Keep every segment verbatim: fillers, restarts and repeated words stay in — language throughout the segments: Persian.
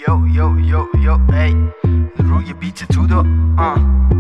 یو یو یو یو ای روی بیت تو دو آه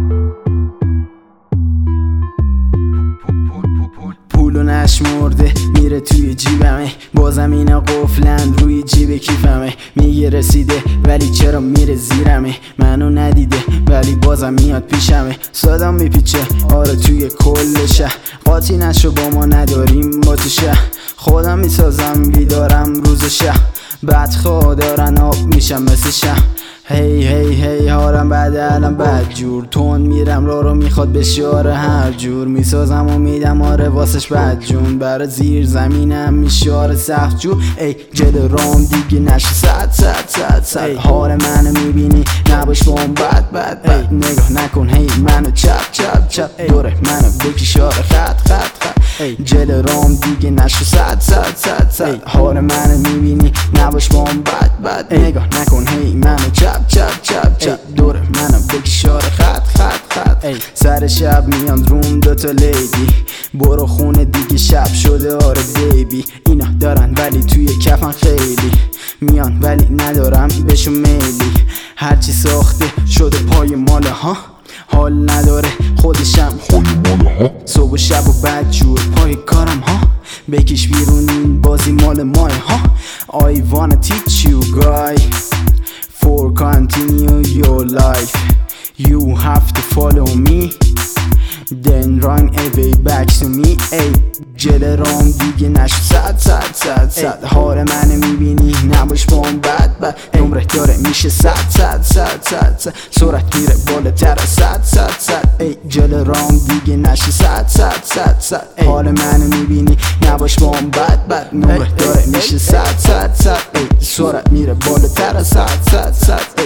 پولو نشمرده میره توی جیبمه، بازم اینا قفلن روی جیب کیفمه. میگه رسیده ولی چرا میره زیرمه، منو ندیده ولی بازم میاد پیشمه. صدام میپیچه آره توی کل شهر، قاطی نشو با ما نداریم با تو شهر. خودم میسازم بیدارم روز شهر، بدخواه دارن آب میشم مثل شهر. هی هی هی حالم بعد الان بد جور، تون میرم را رو میخواد بشاره هر جور. میسازم و میدم آره واسش بد جون، برا زیر زمینم میشاره سخت جور. ای جل رام دیگه نشه صد صد صد صد. حال منو میبینی نباش با اون بد بد بد. نگاه نکن هی منو چپ چپ چپ، دوره منو بکش آره خط خط خط. جل رام دیگه نشه صد صد صد صد. حال منو میبینی نباش با اون بد بد. نگاه نکن هی منو چپ چپ چپ چپ، دوره منو بکشاره خط خط خط. سر شب میان روم دوتا لیدی، برو خونه دیگه شب شده آره بیبی. اینا دارن ولی توی کفن خیلی میان ولی ندارم بهشون میلی. هرچی ساخته شده پای ماله ها، حال نداره خودشم خود ماله ها. صبح و شب و بد جور پای کارم ها، بکش بیرون این بازی مال ماه ها. I wanna teach you guy for continue your life. You have to follow me then run away back to me. ای جل رام دیگه نشو صد صد صد صد. حال منو میبینی نباش با اون بد بد. نمره داره میشه صد صد صد صد صد. سرعت میره بالاتر از صد صد صد. ای جل رام دیگه نشو صد صد صد صد. حال منو میبینی نباش با اون بد بد. نمره داره میشه صد صد صد. ای سرعت میره بالاتر از صد صد صد.